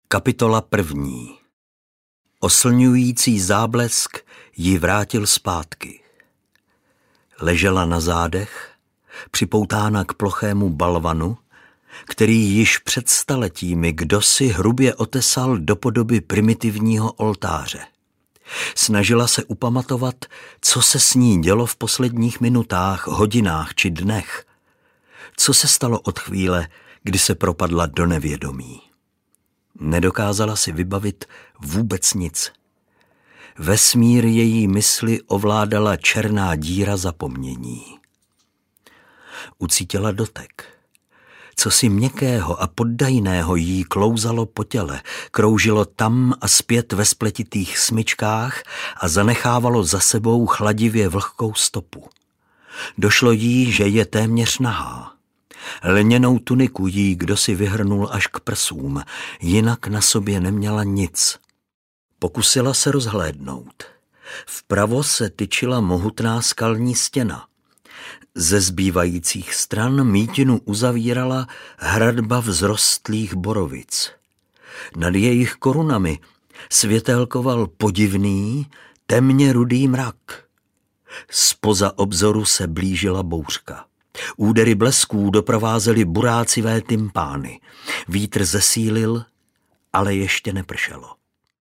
Kapitola 1. Oslňující záblesk ji vrátil zpátky. Ležela na zádech, připoutána k plochému balvanu, který již před staletími kdosi hrubě otesal do podoby primitivního oltáře. Snažila se upamatovat, co se s ní dělo v posledních minutách, hodinách či dnech. Co se stalo od chvíle, kdy se propadla do nevědomí. Nedokázala si vybavit vůbec nic. Vesmír její mysli ovládala černá díra zapomnění. Ucítila dotek. Cosi měkkého a poddajného jí klouzalo po těle, kroužilo tam a zpět ve spletitých smyčkách a zanechávalo za sebou chladivě vlhkou stopu. Došlo jí, že je téměř nahá. Lněnou tuniku jí kdosi vyhrnul až k prsům, jinak na sobě neměla nic. Pokusila se rozhlédnout. Vpravo se tyčila mohutná skalní stěna. Ze zbývajících stran mítinu uzavírala hradba vzrostlých borovic. Nad jejich korunami světélkoval podivný, temně rudý mrak. Zpoza obzoru se blížila bouřka. Údery blesků doprovázely burácivé tympány. Vítr zesílil, ale ještě nepršelo.